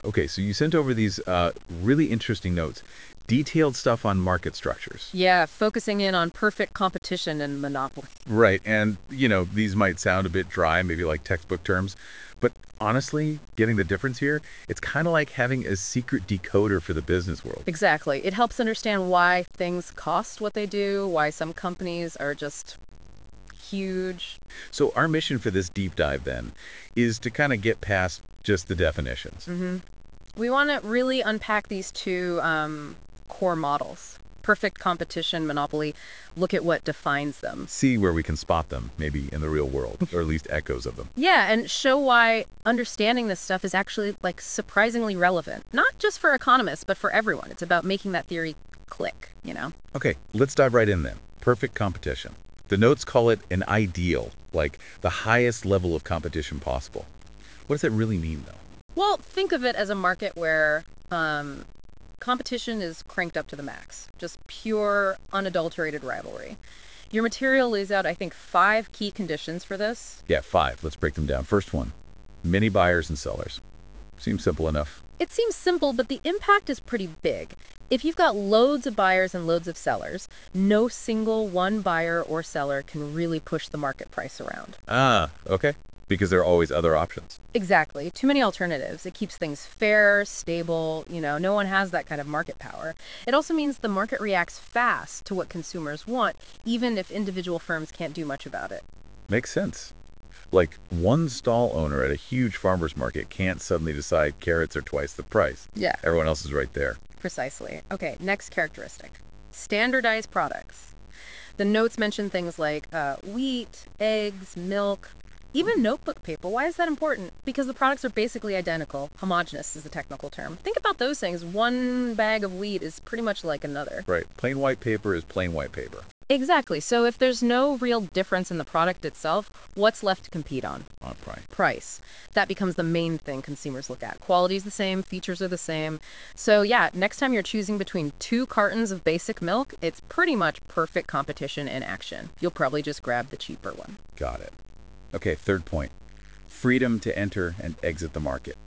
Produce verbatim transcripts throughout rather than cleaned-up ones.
Okay, so you sent over these uh, really interesting notes, detailed stuff on market structures. Yeah, focusing in on perfect competition and monopoly. Right, and, you know, these might sound a bit dry, maybe like textbook terms, but honestly, getting the difference here, it's kind of like having a secret decoder for the business world. Exactly. It helps understand why things cost what they do, why some companies are just huge. So our mission for this deep dive, then, is to kind of get past just the definitions. hmm We want to really unpack these two um, core models. Perfect competition, monopoly. Look at what defines them. See where we can spot them, maybe in the real world, or at least echoes of them. Yeah, and show why understanding this stuff is actually like surprisingly relevant. Not just for economists, but for everyone. It's about making that theory click, you know? Okay, let's dive right in then. Perfect competition. The notes call it an ideal, like the highest level of competition possible. What does that really mean, though? Well, think of it as a market where um, competition is cranked up to the max. Just pure, unadulterated rivalry. Your material lays out, I think, five key conditions for this. Yeah, five. Let's break them down. First one, many buyers and sellers. Seems simple enough. It seems simple, but the impact is pretty big. If you've got loads of buyers and loads of sellers, no single one buyer or seller can really push the market price around. Ah, okay. Because there are always other options. Exactly. Too many alternatives. It keeps things fair, stable. You know, no one has that kind of market power. It also means the market reacts fast to what consumers want, even if individual firms can't do much about it. Makes sense. Like one stall owner at a huge farmer's market can't suddenly decide carrots are twice the price. Yeah. Everyone else is right there. Precisely. Okay, next characteristic. Standardized products. The notes mention things like uh, wheat, eggs, milk, even notebook paper. Why is that important? Because the products are basically identical. Homogeneous is the technical term. Think about those things. One bag of wheat is pretty much like another. Right. Plain white paper is plain white paper. Exactly. So if there's no real difference in the product itself, what's left to compete on? On price. Price. That becomes the main thing consumers look at. Quality's the same, features are the same. So yeah, next time you're choosing between two cartons of basic milk, it's pretty much perfect competition in action. You'll probably just grab the cheaper one. Got it. Okay, third point. Freedom to enter and exit the market.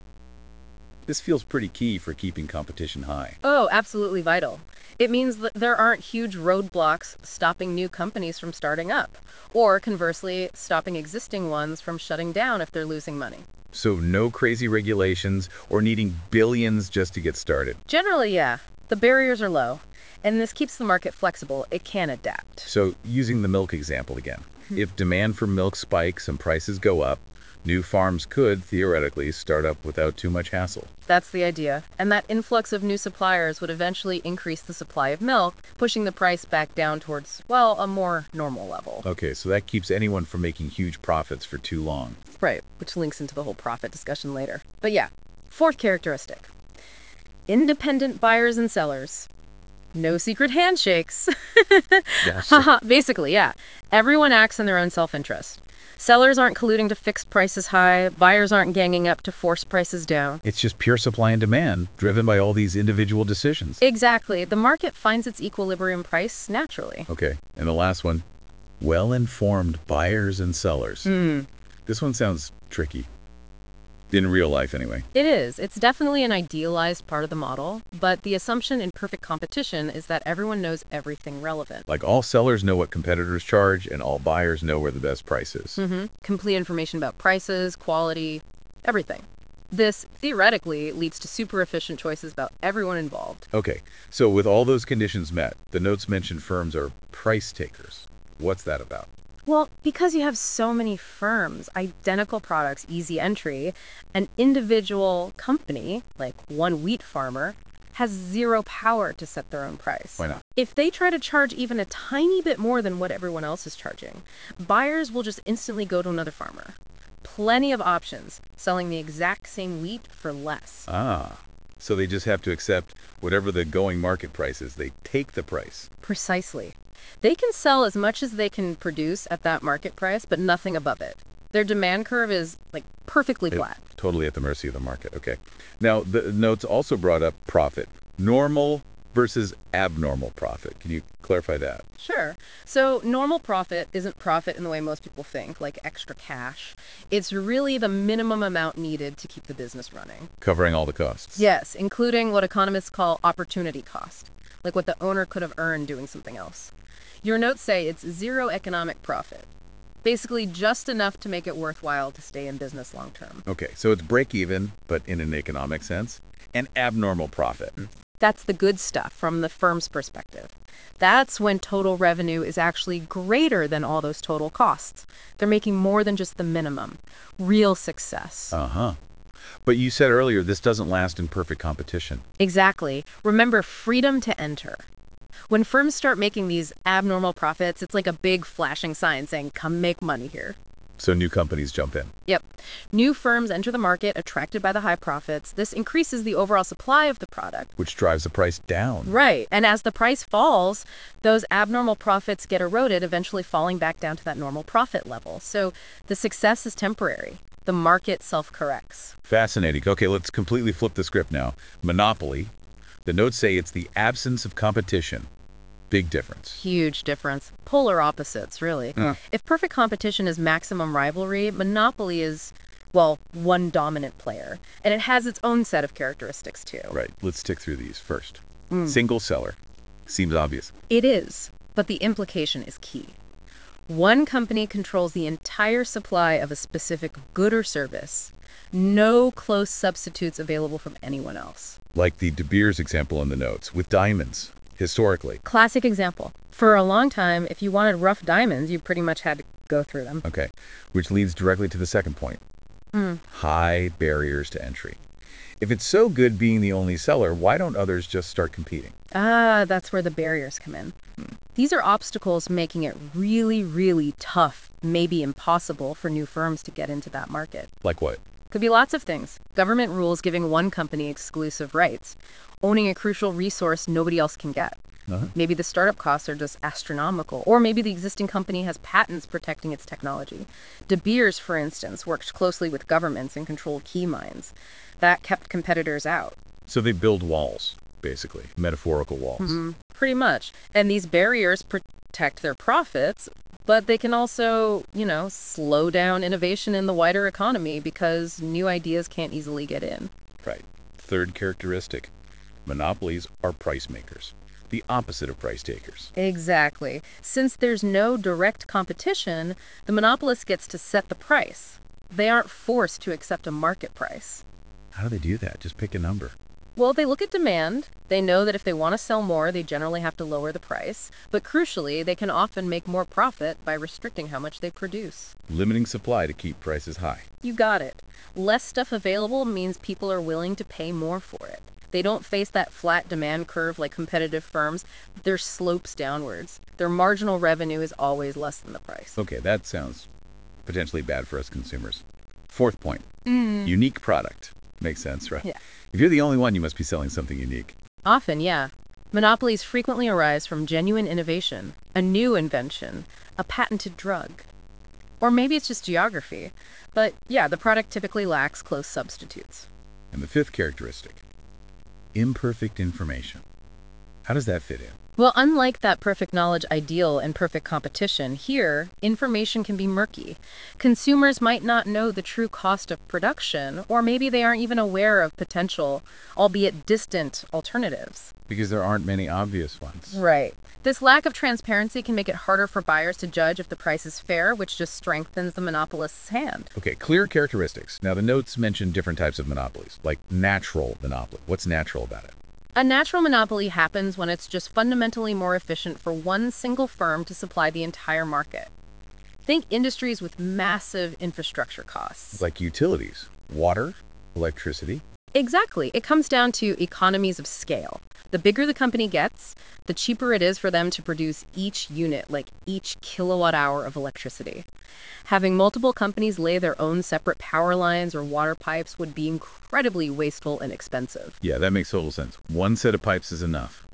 This feels pretty key for keeping competition high. Oh, absolutely vital. It means that there aren't huge roadblocks stopping new companies from starting up, or conversely, stopping existing ones from shutting down if they're losing money. So no crazy regulations or needing billions just to get started. Generally, yeah, the barriers are low, and this keeps the market flexible. It can adapt. So using the milk example again, if demand for milk spikes and prices go up, new farms could, theoretically, start up without too much hassle. That's the idea. And that influx of new suppliers would eventually increase the supply of milk, pushing the price back down towards, well, a more normal level. Okay, so that keeps anyone from making huge profits for too long. Right, which links into the whole profit discussion later. But yeah, fourth characteristic. Independent buyers and sellers. No secret handshakes. Gotcha. Haha, basically, yeah. Everyone acts in their own self-interest. Sellers aren't colluding to fix prices high, buyers aren't ganging up to force prices down. It's just pure supply and demand, driven by all these individual decisions. Exactly. The market finds its equilibrium price naturally. Okay, and the last one, well-informed buyers and sellers. Hmm. This one sounds tricky. In real life, anyway. It is. It's definitely an idealized part of the model, but the assumption in perfect competition is that everyone knows everything relevant. Like all sellers know what competitors charge, and all buyers know where the best price is. Mm-hmm. Complete information about prices, quality, everything. This, theoretically, leads to super efficient choices about everyone involved. Okay, so with all those conditions met, the notes mention firms are price takers. What's that about? Well, because you have so many firms, identical products, easy entry, an individual company, like one wheat farmer, has zero power to set their own price. Why not? If they try to charge even a tiny bit more than what everyone else is charging, buyers will just instantly go to another farmer. Plenty of options, selling the exact same wheat for less. Ah, so they just have to accept whatever the going market price is. They take the price. Precisely. They can sell as much as they can produce at that market price, but nothing above it. Their demand curve is, like, perfectly It- flat. Totally at the mercy of the market. Okay. Now, the notes also brought up profit. Normal versus abnormal profit. Can you clarify that? Sure. So normal profit isn't profit in the way most people think, like extra cash. It's really the minimum amount needed to keep the business running. Covering all the costs. Yes, including what economists call opportunity cost, like what the owner could have earned doing something else. Your notes say it's zero economic profit. Basically just enough to make it worthwhile to stay in business long term. Okay, so it's break even, but in an economic sense, and abnormal profit. That's the good stuff from the firm's perspective. That's when total revenue is actually greater than all those total costs. They're making more than just the minimum. Real success. Uh-huh. But you said earlier this doesn't last in perfect competition. Exactly. Remember, freedom to enter. When firms start making these abnormal profits, it's like a big flashing sign saying, come make money here. So new companies jump in. Yep. New firms enter the market attracted by the high profits. This increases the overall supply of the product. Which drives the price down. Right. And as the price falls, those abnormal profits get eroded, eventually falling back down to that normal profit level. So the success is temporary. The market self-corrects. Fascinating. Okay, let's completely flip the script now. Monopoly. The notes say it's the absence of competition. Big difference. Huge difference. Polar opposites, really. Uh. If perfect competition is maximum rivalry, monopoly is, well, one dominant player. And it has its own set of characteristics, too. Right. Let's tick through these first. Mm. Single seller. Seems obvious. It is, but the implication is key. One company controls the entire supply of a specific good or service. No close substitutes available from anyone else. Like the De Beers example in the notes, with diamonds. Historically. Classic example. For a long time, if you wanted rough diamonds, you pretty much had to go through them. Okay, which leads directly to the second point. Mm. High barriers to entry. If it's so good being the only seller, why don't others just start competing? Ah, that's where the barriers come in. Hmm. These are obstacles making it really, really tough, maybe impossible for new firms to get into that market. Like what? Could be lots of things. Government rules giving one company exclusive rights. Owning a crucial resource nobody else can get. Uh-huh. Maybe the startup costs are just astronomical. Or maybe the existing company has patents protecting its technology. De Beers, for instance, worked closely with governments and controlled key mines. That kept competitors out. So they build walls, basically, metaphorical walls. Mm-hmm. Pretty much. And these barriers protect their profits, but they can also, you know, slow down innovation in the wider economy because new ideas can't easily get in. Right. Third characteristic. Monopolies are price makers. The opposite of price takers. Exactly. Since there's no direct competition, the monopolist gets to set the price. They aren't forced to accept a market price. How do they do that? Just pick a number. Well, they look at demand. They know that if they want to sell more, they generally have to lower the price. But crucially, they can often make more profit by restricting how much they produce. Limiting supply to keep prices high. You got it. Less stuff available means people are willing to pay more for it. They don't face that flat demand curve like competitive firms. There's slopes downwards. Their marginal revenue is always less than the price. Okay, that sounds potentially bad for us consumers. Fourth point. Mm. Unique product. Makes sense, right? Yeah. If you're the only one, you must be selling something unique. Often, yeah. Monopolies frequently arise from genuine innovation, a new invention, a patented drug. Or maybe it's just geography. But yeah, the product typically lacks close substitutes. And the fifth characteristic. Imperfect information. How does that fit in? Well, unlike that perfect knowledge ideal and perfect competition, here, information can be murky. Consumers might not know the true cost of production, or maybe they aren't even aware of potential, albeit distant, alternatives. Because there aren't many obvious ones. Right. This lack of transparency can make it harder for buyers to judge if the price is fair, which just strengthens the monopolist's hand. Okay, clear characteristics. Now, the notes mention different types of monopolies, like natural monopoly. What's natural about it? A natural monopoly happens when it's just fundamentally more efficient for one single firm to supply the entire market. Think industries with massive infrastructure costs. Like utilities, water, electricity. Exactly. It comes down to economies of scale. The bigger the company gets, the cheaper it is for them to produce each unit, like each kilowatt hour of electricity. Having multiple companies lay their own separate power lines or water pipes would be incredibly wasteful and expensive. Yeah, that makes total sense. One set of pipes is enough.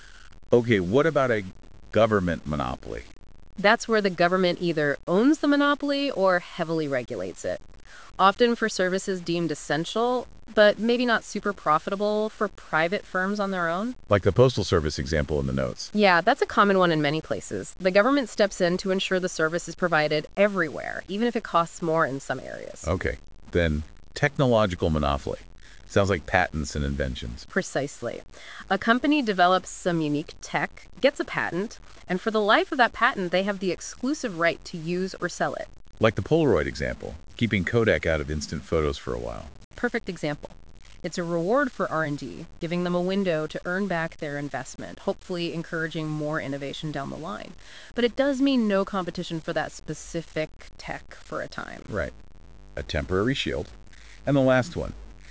Okay, what about a government monopoly? That's where the government either owns the monopoly or heavily regulates it. often for services deemed essential, but maybe not super profitable for private firms on their own. Like the Postal Service example in the notes. Yeah, that's a common one in many places. The government steps in to ensure the service is provided everywhere, even if it costs more in some areas. Okay, then technological monopoly. Sounds like patents and inventions. Precisely. A company develops some unique tech, gets a patent, and for the life of that patent, they have the exclusive right to use or sell it. Like the Polaroid example, keeping Kodak out of instant photos for a while. Perfect example. It's a reward for R and D, giving them a window to earn back their investment, hopefully encouraging more innovation down the line. But it does mean no competition for that specific tech for a time. Right. A temporary shield. And the last one,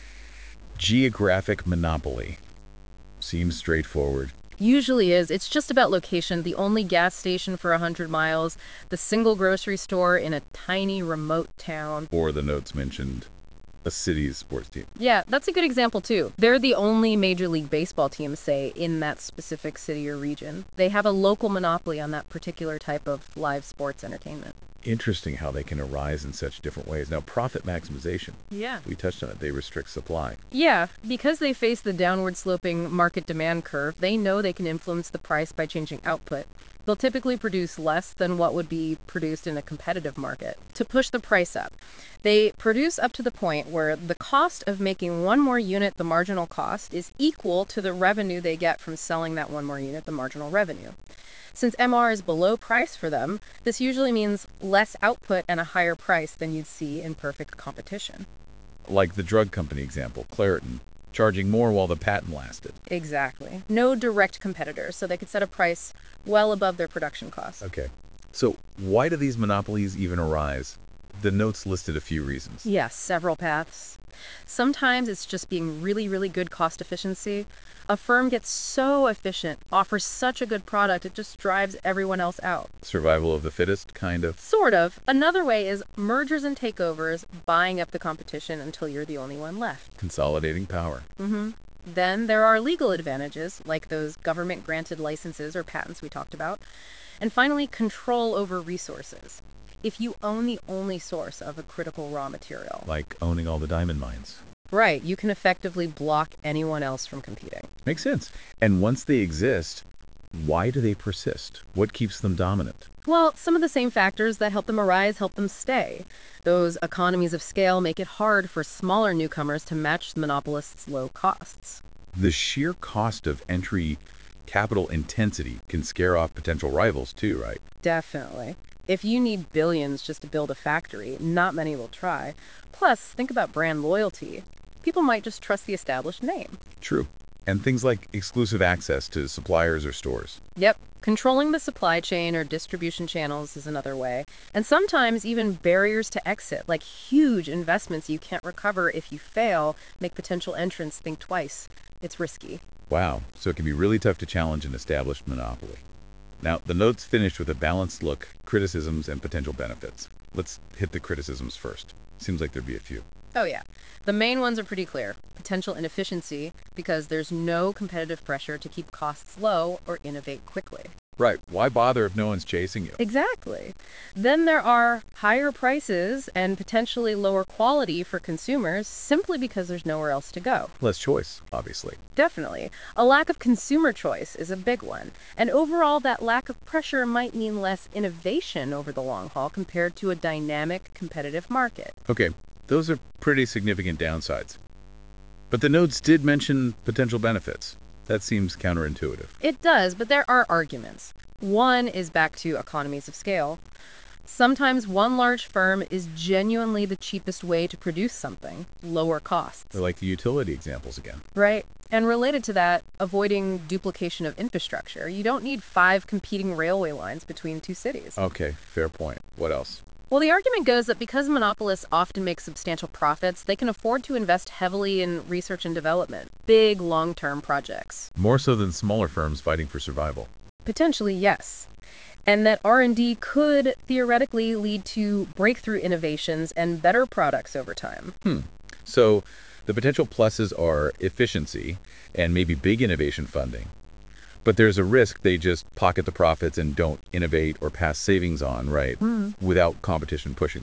geographic monopoly. Seems straightforward. Usually is. It's just about location, the only gas station for one hundred miles, the single grocery store in a tiny remote town. Or the notes mentioned, a city's sports team. Yeah, that's a good example too. They're the only Major League Baseball team, say, in that specific city or region. They have a local monopoly on that particular type of live sports entertainment. Interesting how they can arise in such different ways. Now, profit maximization. Yeah. We touched on it. They restrict supply. Yeah, because they face the downward sloping market demand curve, they know they can influence the price by changing output. They'll typically produce less than what would be produced in a competitive market to push the price up. They produce up to the point where the cost of making one more unit, the marginal cost, is equal to the revenue they get from selling that one more unit, the marginal revenue. Since M R is below price for them, this usually means less output and a higher price than you'd see in perfect competition. Like the drug company example, Claritin, charging more while the patent lasted. Exactly. No direct competitors, so they could set a price well above their production costs. Okay. So why do these monopolies even arise? The notes listed a few reasons. Yes, several paths. Sometimes it's just being really, really good cost efficiency. A firm gets so efficient, offers such a good product, it just drives everyone else out. Survival of the fittest, kind of. Sort of. Another way is mergers and takeovers, buying up the competition until you're the only one left. Consolidating power. Mm-hmm. Then there are legal advantages, like those government-granted licenses or patents we talked about. And finally, control over resources. If you own the only source of a critical raw material. Like owning all the diamond mines. Right, you can effectively block anyone else from competing. Makes sense. And once they exist, why do they persist? What keeps them dominant? Well, some of the same factors that help them arise help them stay. Those economies of scale make it hard for smaller newcomers to match the monopolists' low costs. The sheer cost of entry capital intensity can scare off potential rivals too, right? Definitely. If you need billions just to build a factory, not many will try. Plus, think about brand loyalty. People might just trust the established name. True. And things like exclusive access to suppliers or stores. Yep. Controlling the supply chain or distribution channels is another way. And sometimes even barriers to exit, like huge investments you can't recover if you fail, make potential entrants think twice. It's risky. Wow. So it can be really tough to challenge an established monopoly. Now, the notes finish with a balanced look, criticisms, and potential benefits. Let's hit the criticisms first. Seems like there'd be a few. Oh, yeah. The main ones are pretty clear. Potential inefficiency, because there's no competitive pressure to keep costs low or innovate quickly. Right. Why bother if no one's chasing you? Exactly. Then there are higher prices and potentially lower quality for consumers simply because there's nowhere else to go. Less choice, obviously. Definitely. A lack of consumer choice is a big one. And overall, that lack of pressure might mean less innovation over the long haul compared to a dynamic, competitive market. Okay, those are pretty significant downsides. But the notes did mention potential benefits. That seems counterintuitive. It does, but there are arguments. One is back to economies of scale. Sometimes one large firm is genuinely the cheapest way to produce something, lower costs. They're like the utility examples again. Right. And related to that, avoiding duplication of infrastructure. You don't need five competing railway lines between two cities. Okay, fair point. What else? Well, the argument goes that because monopolists often make substantial profits, they can afford to invest heavily in research and development, big long-term projects. More so than smaller firms fighting for survival. Potentially, yes. And that R and D could theoretically lead to breakthrough innovations and better products over time. Hmm. So the potential pluses are efficiency and maybe big innovation funding. But there's a risk they just pocket the profits and don't innovate or pass savings on, right, Mm. without competition pushing them.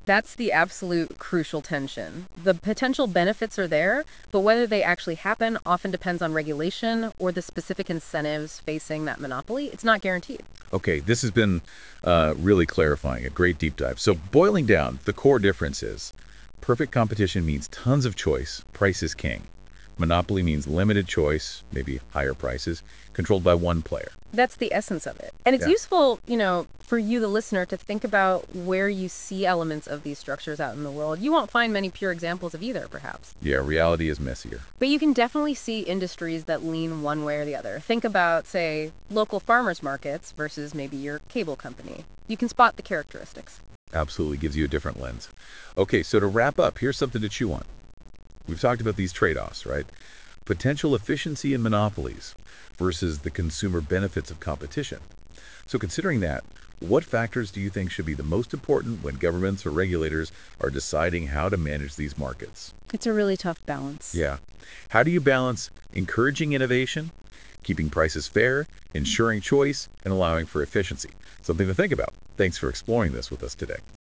That's the absolute crucial tension. The potential benefits are there, but whether they actually happen often depends on regulation or the specific incentives facing that monopoly. It's not guaranteed. Okay, this has been uh, really clarifying, a great deep dive. So boiling down, the core difference is perfect competition means tons of choice, price is king. Monopoly means limited choice, maybe higher prices, controlled by one player. That's the essence of it. And it's Yeah. useful, you know, for you, the listener, to think about where you see elements of these structures out in the world. You won't find many pure examples of either, perhaps. Yeah, reality is messier. But you can definitely see industries that lean one way or the other. Think about, say, local farmers markets versus maybe your cable company. You can spot the characteristics. Absolutely gives you a different lens. Okay, so to wrap up, here's something to chew on. We've talked about these trade-offs, right? Potential efficiency in monopolies versus the consumer benefits of competition. So considering that, what factors do you think should be the most important when governments or regulators are deciding how to manage these markets? It's a really tough balance. Yeah. How do you balance encouraging innovation, keeping prices fair, ensuring choice, and allowing for efficiency? Something to think about. Thanks for exploring this with us today.